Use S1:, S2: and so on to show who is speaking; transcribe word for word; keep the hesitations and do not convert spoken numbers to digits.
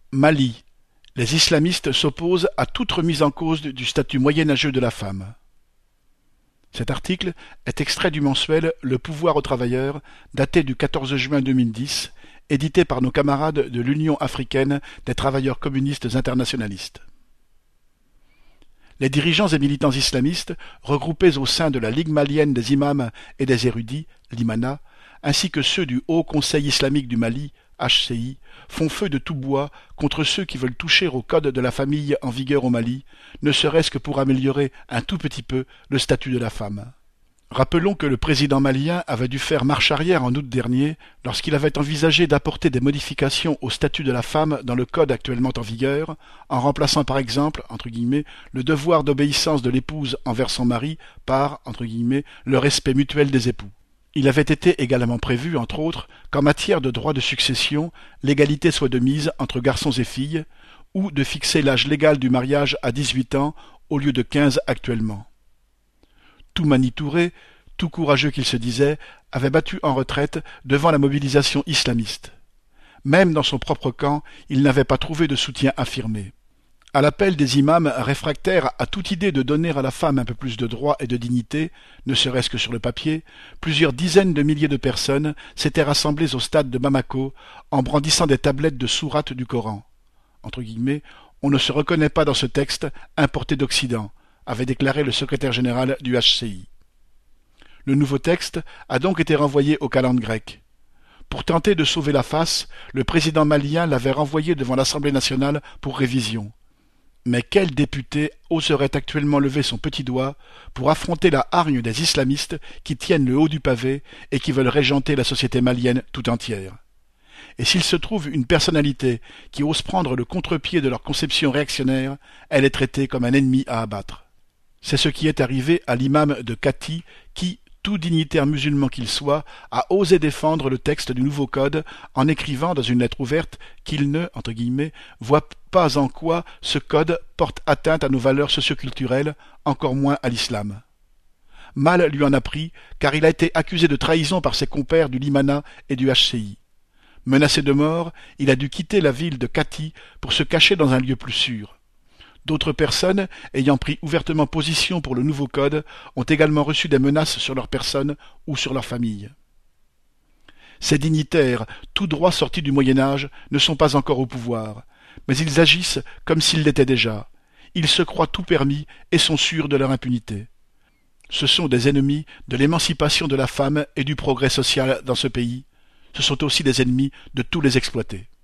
S1: Mali. Les islamistes s'opposent à toute remise en cause du statut moyenâgeux de la femme. Cet article est extrait du mensuel Le Pouvoir aux travailleurs, daté du quatorze juin deux mille dix, édité par nos camarades de l'Union africaine des travailleurs communistes internationalistes. Les dirigeants et militants islamistes, regroupés au sein de la Ligue malienne des imams et des érudits, l'Imana, ainsi que ceux du Haut Conseil islamique du Mali, H C I, font feu de tout bois contre ceux qui veulent toucher au code de la famille en vigueur au Mali, ne serait-ce que pour améliorer un tout petit peu le statut de la femme. Rappelons que le président malien avait dû faire marche arrière en août dernier lorsqu'il avait envisagé d'apporter des modifications au statut de la femme dans le code actuellement en vigueur, en remplaçant par exemple, entre guillemets, le devoir d'obéissance de l'épouse envers son mari par, entre guillemets, le respect mutuel des époux. Il avait été également prévu, entre autres, qu'en matière de droit de succession, l'égalité soit de mise entre garçons et filles, ou de fixer l'âge légal du mariage à dix-huit ans au lieu de quinze actuellement. Tout Mani Touré, tout courageux qu'il se disait, avait battu en retraite devant la mobilisation islamiste. Même dans son propre camp, il n'avait pas trouvé de soutien affirmé. À l'appel des imams réfractaires à toute idée de donner à la femme un peu plus de droits et de dignité, ne serait-ce que sur le papier, plusieurs dizaines de milliers de personnes s'étaient rassemblées au stade de Bamako en brandissant des tablettes de sourates du Coran. Entre guillemets, on ne se reconnaît pas dans ce texte importé d'Occident, avait déclaré le secrétaire général du H C I. Le nouveau texte a donc été renvoyé aux calendes grecques. Pour tenter de sauver la face, le président malien l'avait renvoyé devant l'Assemblée nationale pour révision. Mais quel député oserait actuellement lever son petit doigt pour affronter la hargne des islamistes qui tiennent le haut du pavé et qui veulent régenter la société malienne tout entière? Et s'il se trouve une personnalité qui ose prendre le contre-pied de leur conception réactionnaire, elle est traitée comme un ennemi à abattre. C'est ce qui est arrivé à l'imam de Kati qui, tout dignitaire musulman qu'il soit, a osé défendre le texte du nouveau code en écrivant dans une lettre ouverte qu'il ne, entre guillemets, voit pas en quoi ce code porte atteinte à nos valeurs socioculturelles, encore moins à l'islam. Mal lui en a pris, car il a été accusé de trahison par ses compères du Limana et du H C I. Menacé de mort, il a dû quitter la ville de Kati pour se cacher dans un lieu plus sûr. D'autres personnes, ayant pris ouvertement position pour le nouveau code, ont également reçu des menaces sur leur personne ou sur leur famille. Ces dignitaires, tout droit sortis du Moyen-Âge, ne sont pas encore au pouvoir, mais ils agissent comme s'ils l'étaient déjà. Ils se croient tout permis et sont sûrs de leur impunité. Ce sont des ennemis de l'émancipation de la femme et du progrès social dans ce pays. Ce sont aussi des ennemis de tous les exploités.